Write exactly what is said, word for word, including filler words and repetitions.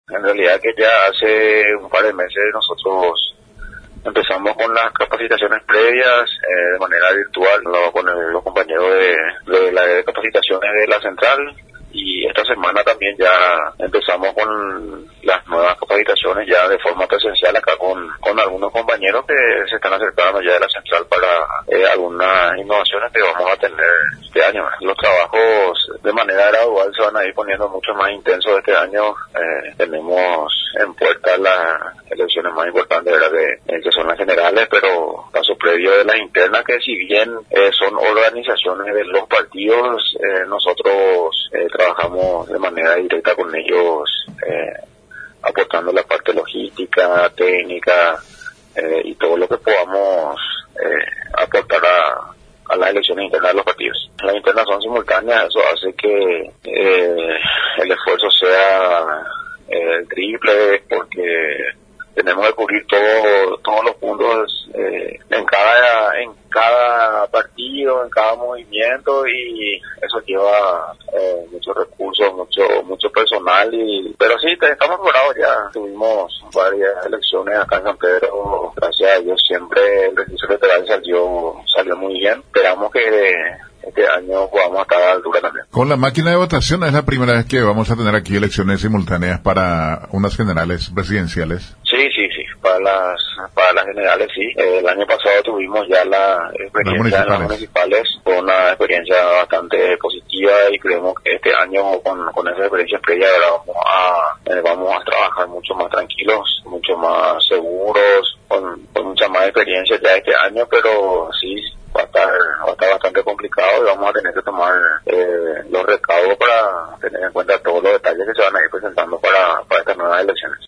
En realidad que ya hace un par de meses nosotros empezamos con las capacitaciones previas eh, de manera virtual, ¿no? Con el, los compañeros de, de las de capacitaciones de la central, y esta semana también ya empezamos con las nuevas capacitaciones ya de forma presencial acá con, con algunos compañeros que se están acercando ya de la central para eh, algunas innovaciones que vamos a tener este año. Los trabajos de manera gradual se van a ir poniendo mucho más intensos este año. Eh, tenemos en puerta las elecciones más importantes, ¿verdad? Que, que son las generales, pero paso previo de las internas, que si bien eh, son organizaciones de los partidos, eh, nosotros eh, trabajamos de manera directa con ellos, eh, aportando la parte logística, técnica eh, y todo lo que podamos eh, aportar a, a las elecciones internas de los partidos. Las internas son simultáneas, eso hace que eh, el esfuerzo sea eh, el triple, porque tenemos que cubrir todo, todos los puntos eh, en cada en cada partido, en cada movimiento, y eso lleva eh, muchos recursos, mucho mucho personal, y pero sí, estamos preparados ya. Tuvimos varias elecciones acá en San Pedro, gracias a Dios siempre el registro electoral salió, salió muy bien. Esperamos que este año podamos estar a la altura también. Con la máquina de votación es la primera vez que vamos a tener aquí elecciones simultáneas para unas generales presidenciales. Sí, sí, sí, para las para las generales sí. Eh, el año pasado tuvimos ya la experiencia en las municipales, fue una experiencia bastante positiva, y creemos que este año con, con esa experiencia previa vamos a eh, vamos a trabajar mucho más tranquilos, mucho más seguros, con, con mucha más experiencia ya este año, pero sí va a estar, va a estar bastante complicado, y vamos a tener que tomar eh, los recaudos para tener en cuenta todos los detalles que se van a ir presentando para, para estas nuevas elecciones.